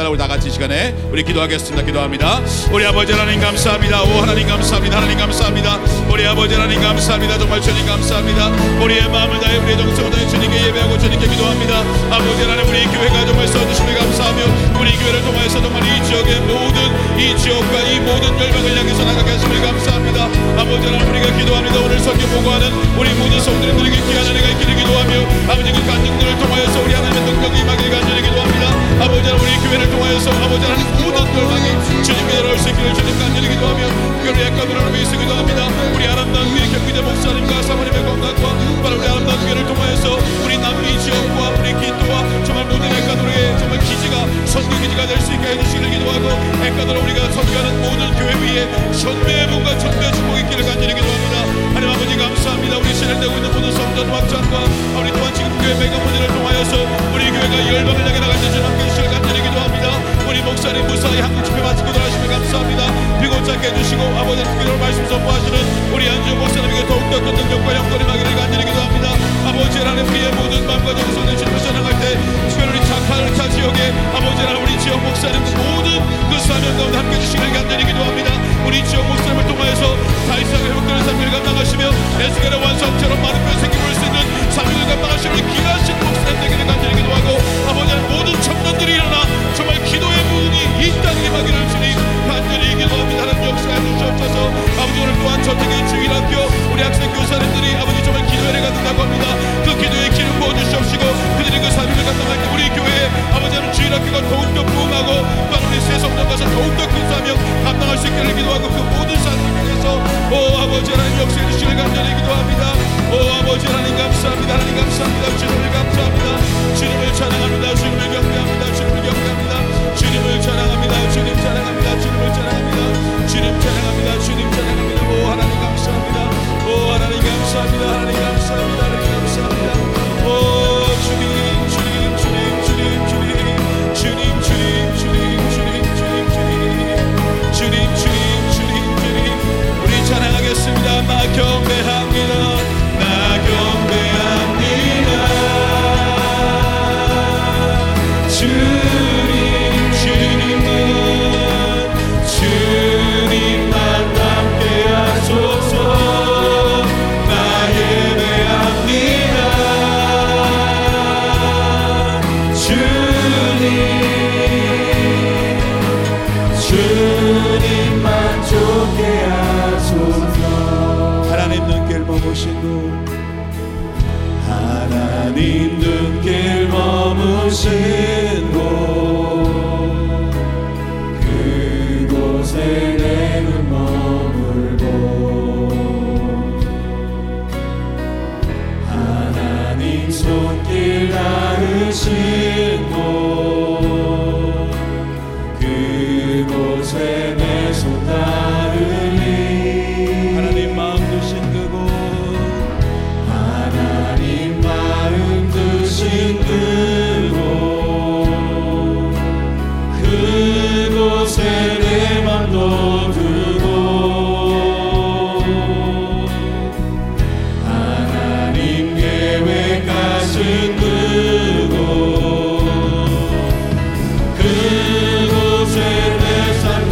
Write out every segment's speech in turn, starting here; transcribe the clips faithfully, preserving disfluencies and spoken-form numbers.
합니다. 우리 다 같이 이 시간에 우리 기도하겠습니다. 기도합니다. 우리 아버지 하나님 감사합니다. 오 하나님 감사합니다. 하나님 감사합니다. 우리 아버지 하나님 감사합니다. 정말 주님 감사합니다. 우리의 마음을 다해 우리의 정성을 다해 주님께 예배하고 주님께 기도합니다. 아버지 하나님 우리 교회가 정말 써주심을 감사하며 우리 교회를 통해서 정말 이 지역의 모든 이 지역과 이 모든 열방을 향해서 나가게 하심을 감사합니다. 아버지 하나님 우리가 기도합니다. 오늘 설교 보고하는 우리 모든 성도님들에게 귀한 은혜가 있기를 기도하며 아버지 그 간증들을 통하여서 우리 하나님의 능력이 임하기를 간절히 기도합니다. 아버지 하나님 우리 교회를 통하여서 아버지 하나님 모든 열방이 주님께 돌아올 수 있기를 주님 간절히 기도하며 특별히 약간으로 위해서 기도합니다. 우리 아름다운 교회 경기대 목사님과 사모님의 건강과 바로 우리 아름다운 교회를 통하여서 우리 남미 지역과 우리 기도와 정말 모든 약간으로의 정말 기지가 선교 기지가 될 수 있게 해주시기를 기도하고 약간으로 우리가 선교하는 모든 교회 위에 선배의 분과 천배의 축복이 있기를 간절히 기도합니다. 하나님 아버지 감사합니다. 우리 진행되고 있는 모든 성전 확장과 우리 또한 지금 교회 메가문을 통하여서 우리 교회가 열방을 향해 나갈 때 주님 함께해주시기를 간절히 기도합니다. 우리 목사님 무사히 한국 집회 마치고 돌아가시면 감사합니다. 비고 짧게 해주시고 아버지 특별히 말씀 선포하시는 우리 안지훈 목사님에게 더욱더 큰 능력과 영광이 임하기를 간절히 기도합니다. 아버지 하나님 우리의 모든 마음과 정성을 주님을 전향할 때 특별히 착한 지역에 아버지 하나님 우리 지역 목사님 모든 그 사명 가운데 함께해 주시기를 간절히 기도합니다. 우리 지역 목사님을 통하여서 다이상의 회복되는 삶을 감당하시며 에스겔의 완성처럼 많은 별 생기볼 수 있는 삶을 감당하시는 귀하신 목사님 되기를 간절히 기도하고 아버지 하나님 모든 청년들이 일어나 정말 기도의 문이 이 땅에 임하기를 주님 간절히 기도합니다. 하나님 역사해 주시옵소서. 아버지 오늘 또한 저택의 주일학교 우리 학생 교사님들이 아버지 정말 기도회를 갖는다고 합니다. 그 기도에 기름 부어주시옵시고 그들이 그 삶을 감당할 때 우리 교회에 아버지 하나님 주일학교가 더욱더 부흥하고 또한 우리 새성령 가서 더욱더 큰 사명 감당할 수 있기를 기도하고 그 모든 삶을 위해서 오 아버지 하나님 역사해 주시기를 간절히 기도합니다. 오 아버지 하나님 감사합니다. 하나님 감사합니다. 주님을 감사합니다. 주님을 찬양합니다. 주님을 경배합니다. 주님을 경배합니다. 주님을 찬양합니다. 주님 찬양합니다. 주님을 찬양합니다. 주님 찬양합니다. 주님 찬양합니다. 오 하나님 감사합니다. 오 하나님 감사합니다. 하나님 감사합니다. 하나님 감사합니다. 오 주님 주님 주님 주님 주님 주님 주님 주님 주님 주님 주님 주님 주님 주님 주님 우리 찬양하겠습니다. 나 경배합니다. 나 경배합니다. 주님 주님만 주님만 남게 하소서. 나 예배합니다. 주님 주님만 좋게 하소서. 하나님 눈길 머무시고 하나님 눈길 머무신 곳 그곳에 내 눈 머물고 하나님 손길 닿으신 곳 그곳에 내 손 닿으리. 하나님 마음 두신 그곳 하나님 마음 두신 그곳 그곳에 내 맘도 두고 하나님 계획하신 그곳 그곳에 내 삶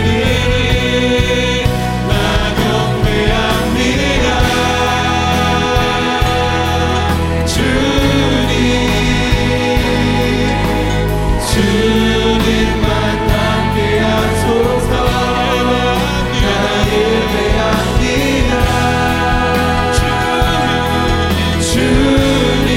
드리니 나 경배합니다. 주님 주님만 남게 하소서. 나 예배합니다. 주님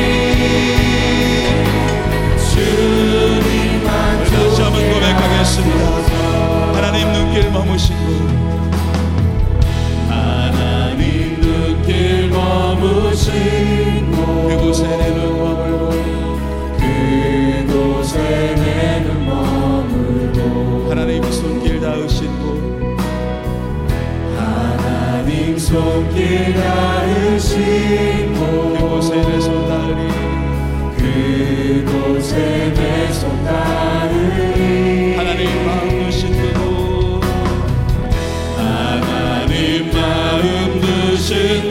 주님만 다시 한번 고백하겠습니다. 하나님 눈길 머무신 곳 하나님 눈길 머무신 곳 그곳에 내 눈 머물고 그곳에 내 눈 머물고 하나님 손길 닿으신 곳 하나님 손길 닿으신 곳 그곳에 내 손 닿으리. 그곳에 내 손 닿으리. 하나님 마음 두신 그곳 하나님 마음 두신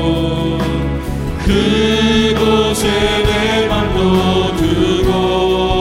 그곳 그곳에 내 맘도 두고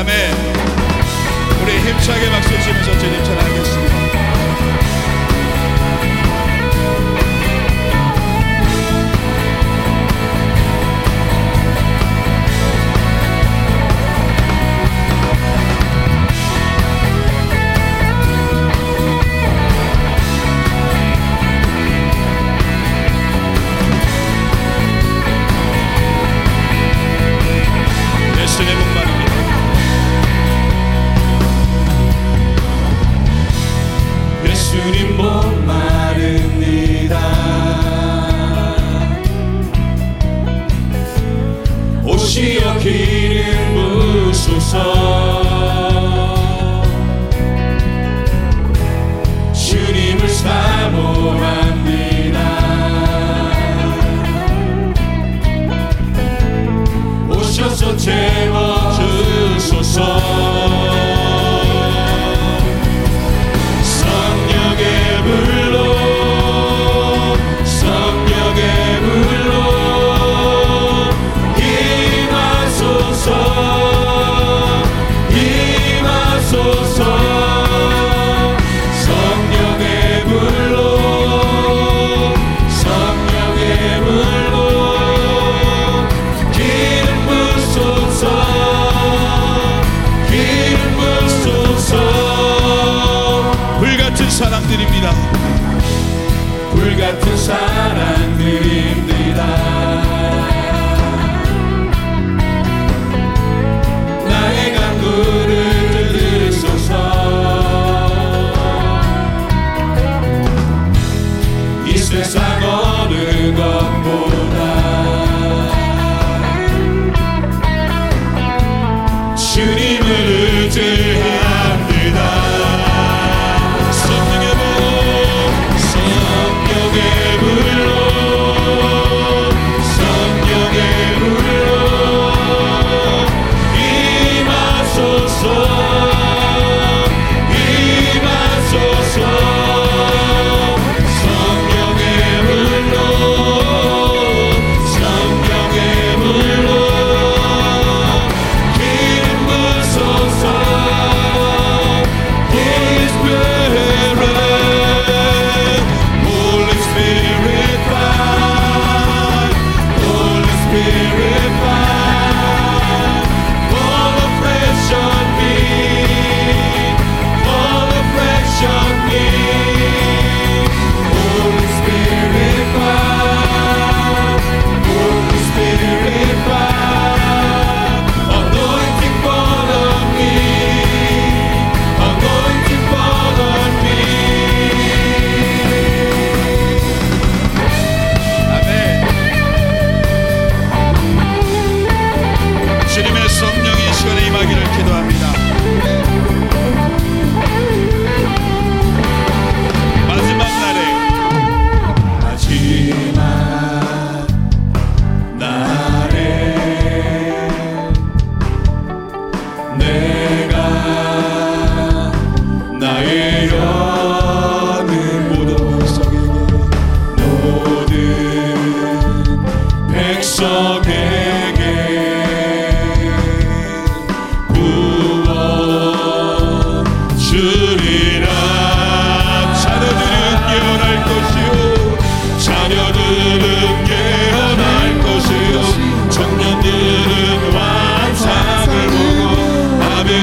아멘. 우리 힘차게 박수 치면서 주님 찬양하겠습니다. 예수님의 목마릅니다. 예수님 목마릅니다. 오시어 기름 부으소서. 주님을 사모합니다. 오셔서 채워주소서. 성령의 불로 성령의 불로 임하소서. 임하소서. 성령의 불로 성령의 불로 기름 부소서. 기름 부소서. 불같은 사랑 드립니다. 불같은 사랑 드립니다. 나의 간구를 들으소서. 이 세상 어느 것보다 주님을 의지합니다. 성령의 불, 성령의 불로 성령의 불로 임하소서. 임하소서. 성령의 불로 성령의 불로 기름 부소서. Holy Spirit, Holy Spirit fire, Holy Spirit fire, fall afresh on me, fall afresh on me. Holy Spirit fire, Holy Spirit fire, anointing fall on me, anointing fall on me. 아멘. 주님의 성령이 이 시간에 임하기를 기도합니다. 마지막 날에 마지막 날에 내가 나의 영은 모든 백성에게 모든 백성에게 구원 주리라. 자녀들은 예언할 것이요 자녀들은 예언할 것이요 청년들은 환상을 보고 아멘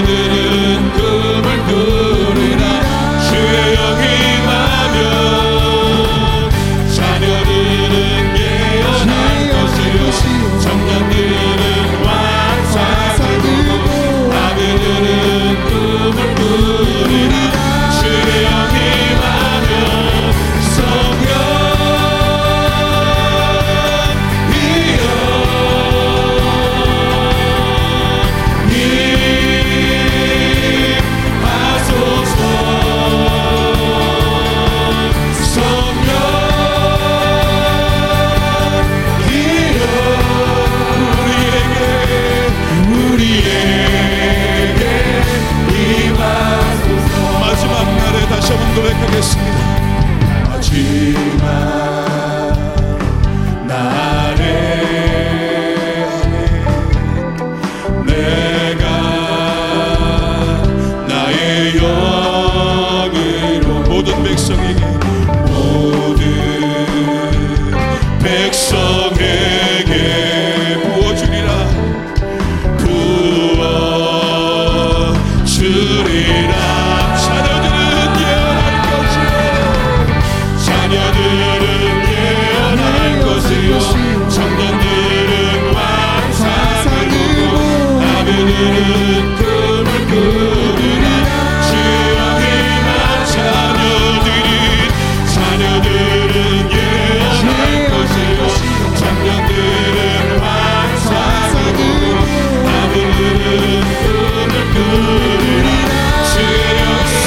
하늘은 꿈을 꾸리라 주의 영이 임한 자녀들은 자녀들은 예언할 것이요 청년들은 환상을 보고 아들들은 꿈을 꾸리라 주의 영이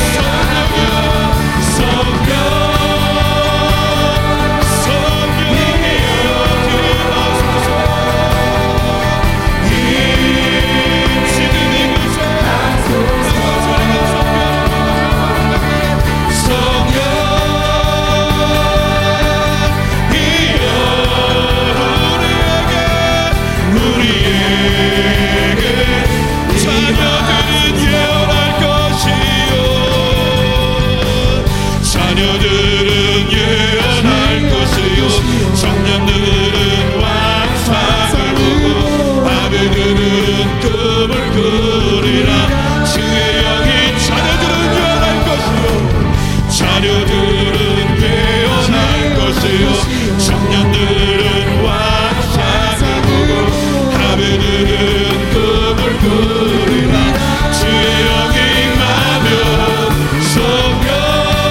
자녀들은 예언할 것이요 청년들은 환상을 보고 아들들은 꿈을 꾸리라 주의 영이 자녀들은 예언할 것이요 자녀들은 예언할 것이요 청년들은 환상을 보고 아들들은 꿈을 꾸리라 주의 영이 임하면 성령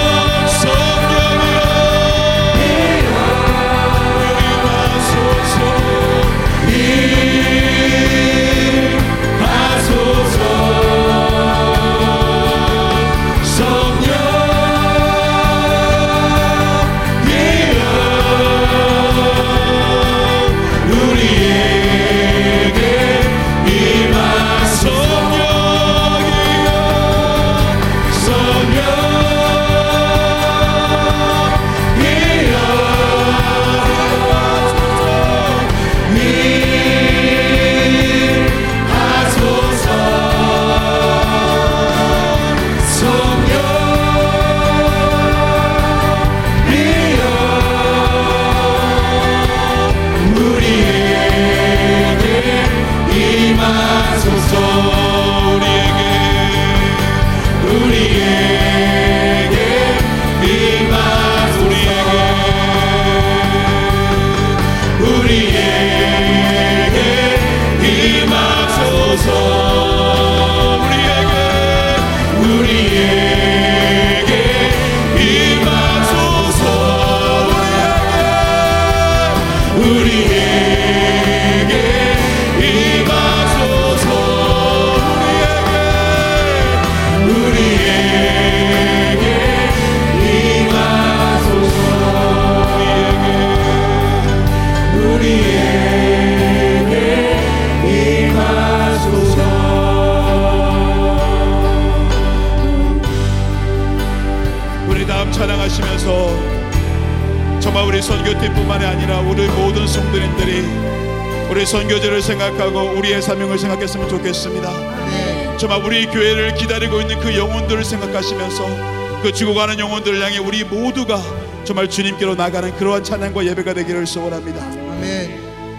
정말 우리 선교팀뿐만이 아니라 우리 모든 성도님들이 우리 선교제를 생각하고 우리의 사명을 생각했으면 좋겠습니다. 정말 우리 교회를 기다리고 있는 그 영혼들을 생각하시면서 그 죽어가는 영혼들을 향해 우리 모두가 정말 주님께로 나가는 그러한 찬양과 예배가 되기를 소원합니다. 아멘.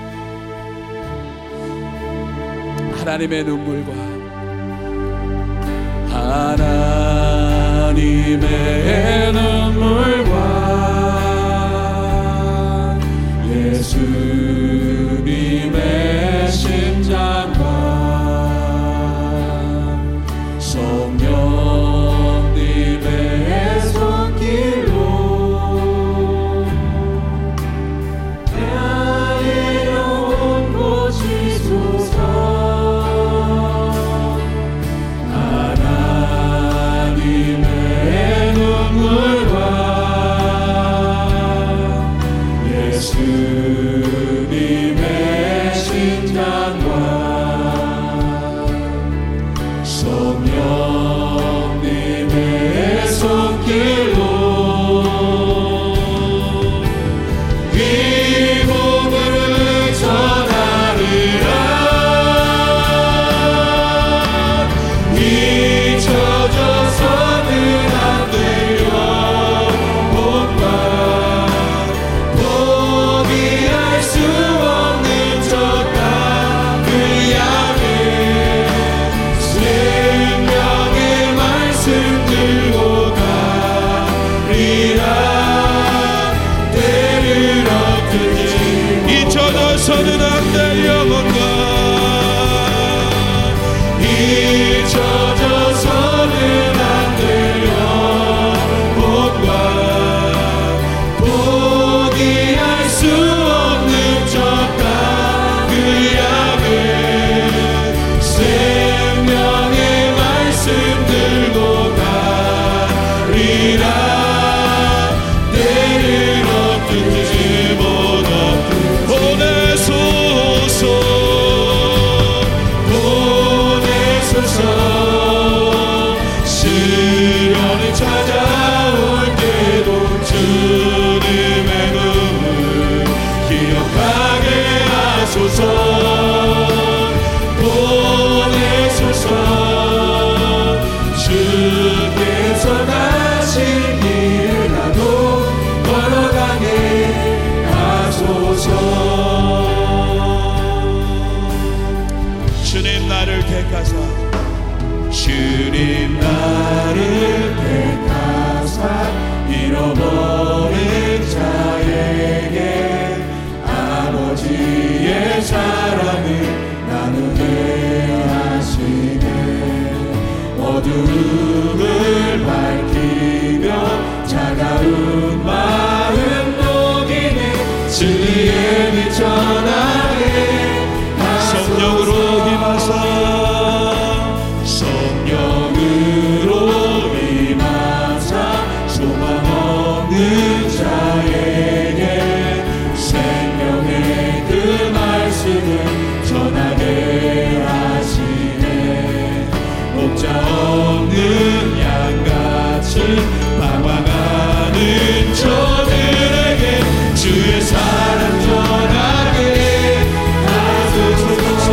하나님의 눈물과 하나님의 눈물과 예수님의 심장과 성령님의 손길로 나의 영혼 고치소서. 하나님의 눈물과 멈춰져서는 안 돼요. 복과 포기할 수 없는 적과 그 약을 생명의 말씀 들고 가리라. 때를 얻든지 못 얻든지 보내소서 보내소서. 시련이 찾아올 때도 주님의 눈을 기억하게 하소서. 보내소서. 주께서 가신 길을 나도 걸어가게 하소서. 주님 나를 택하사 주님 나를 택하사 잃어버린 자에게 아버지의 사랑을 나누게 하시네. 어두움을 밝히며 차가운 마음 녹이네. 진리의 빛 전하게 성령으로 임하사 성령으로 임하사 소망 없는 자에게 생명의 그 말씀을 전하게 하시네. 목자 없는 양같이 방황하는 저들에게 주의 사랑 전하게 하소서.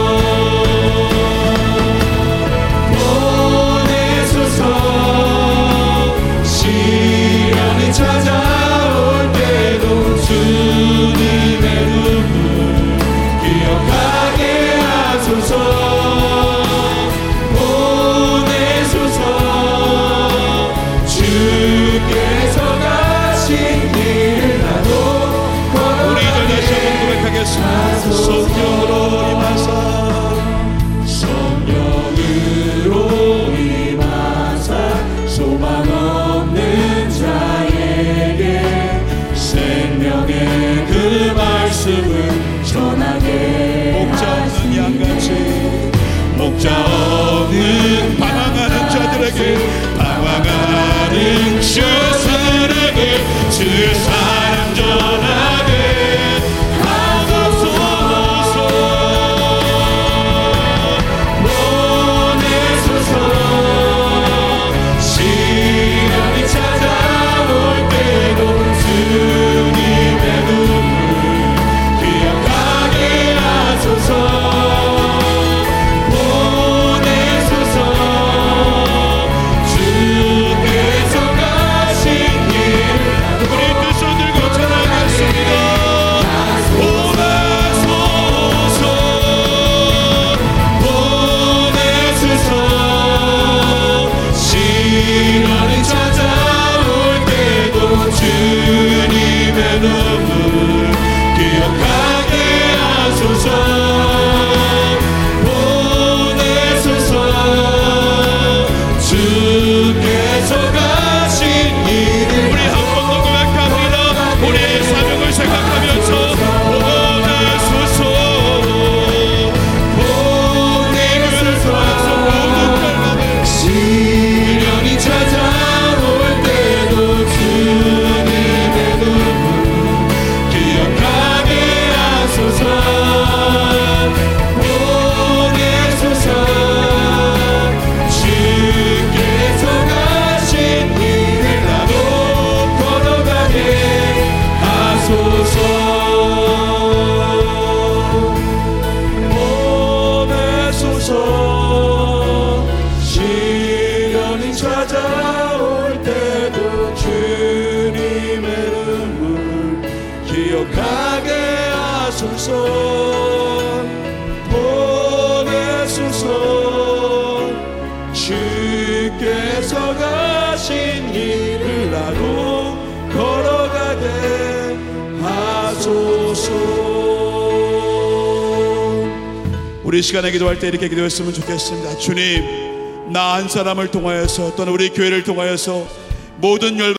보내소서. 시련이 찾아올 때도 주님의 눈물 기억하게 하소서. 보내소서. 주께서 가신 길을 나도 우리 이제 다시 한번 고백하겠습니다. 성령으로 임하사 성령으로 임하사 소망 없는 자에게 생명의 그 말씀을 전하게. 목자 없는 양같이 목자 없는 방황하는 자들에게 방황하는 주들에게 주의 사랑 전하게 하소서. 보내소서. 시련이 찾아올 때도 주님의 눈물 기억하게 하소서. 보내소서. 주께서 가신 길 우리 두 손 들고 전하겠습니다. 보내소서. 보내소서. 시련이 찾아올 때도 주님의 눈물 기억하게 하소서. 보내소서. 주께서 가신 길을 우리 한 번 더 고백합니다. 우리의 사명을 생각하면서 보내소서. 보내소서. 시련이 찾아올 때도 주님의 눈물 기억하게 하소서. 보내소서. 주께서 가신 길을 나도 걸어가게 하소서. 보내소서. 시련이 찾아올 때도 주님의 눈물 기억하게 하소서. 보내소서. 주께서 가신 길을 나도 걸어가게 하소서. 우리 시간에 기도할 때 이렇게 기도했으면 좋겠습니다. 주님, 나 한 사람을 통하여서 또는 우리 교회를 통하여서 모든 열